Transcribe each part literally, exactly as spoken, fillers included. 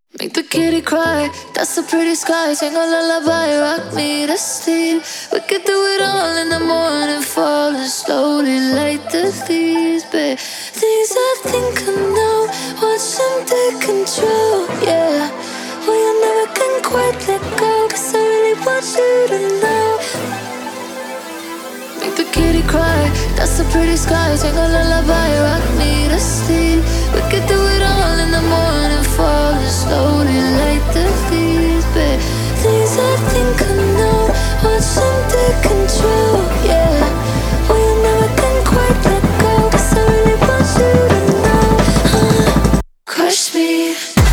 Make the kitty cry, that's a pretty sky. Sing a lullaby, rock me to sleep. We could do it all in the morning, falling slowly like the thieves. But things I think I know, watch them take control, yeah. Well, you never can quite let go, cause I really want you to know. Make the kitty cry, that's a pretty sky. Sing a lullaby, rock me to sleep. We could do it all in the morning, falling slowly like the thieves. But things I think I know, watch them take control, yeah. Well, you never can quite let go, cause I really want you to know. uh, Crush me,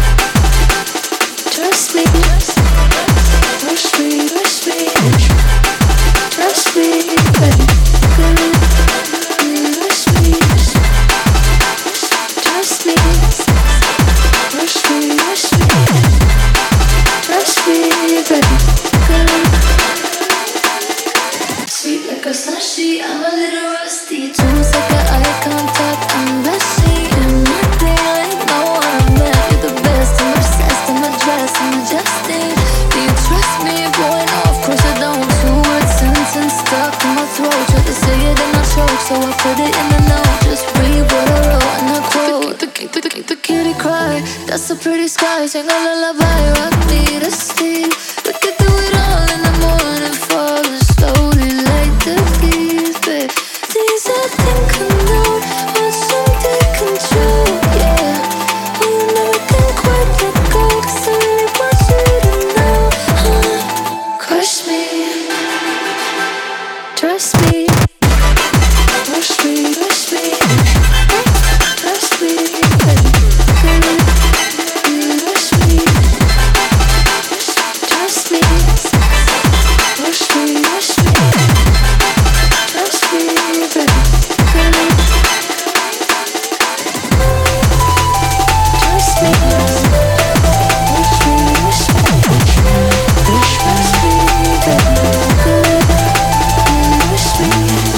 trust me, push me, push me, trust me, baby. Push me, trust me, push me, push me, trust me, baby. Sweet like a slushy, I'm a little rusty. Two second eye contact, I'm blushing. You're nothing like no one I met. You're the best, I'm obsessed, I'm addressed, I'm adjusting. Do you trust me? Boy, no, of course I don't. Two word sentence stuck in my throat. Try to say it and I choke, so I put it in the note. Just read what I wrote and I quote. The, the, the, the, the kitty cry, that's a pretty sky. Sing a lullaby, rock me to sleep. We could do it all in the morning, falling slowly like the thieves. But things I think I know, watch them take control, yeah. Well, you never can quite let go, cause I really want you to know. uh, Crush me, trust me, push me, push me, trust me, baby. Push me, trust me, push me, push me, trust me, baby. Trust me, push me, push me, trust me, baby. Push me,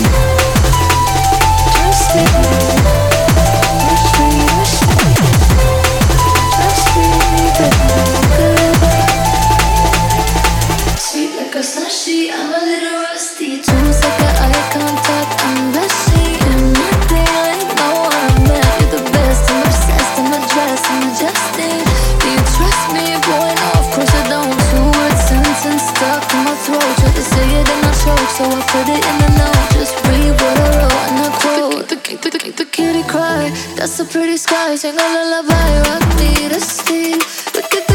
trust me, push me, push me, trust me, baby. Sweet like a slushy, I'm a little rusty. Two second eye contact, I'm blushing. You're nothing like no one I met. You're the best, I'm obsessed, I'm addressed, I'm adjusting. Do you trust me? Boy, no, of course I don't. Two word sentence stuck in my throat. Try to say it and I choke, so I put it in the note. Just read what I wrote and I quote. The, the, the, the, the kitty cry, that's a pretty sky. Sing a lullaby, rock me to sleep. We could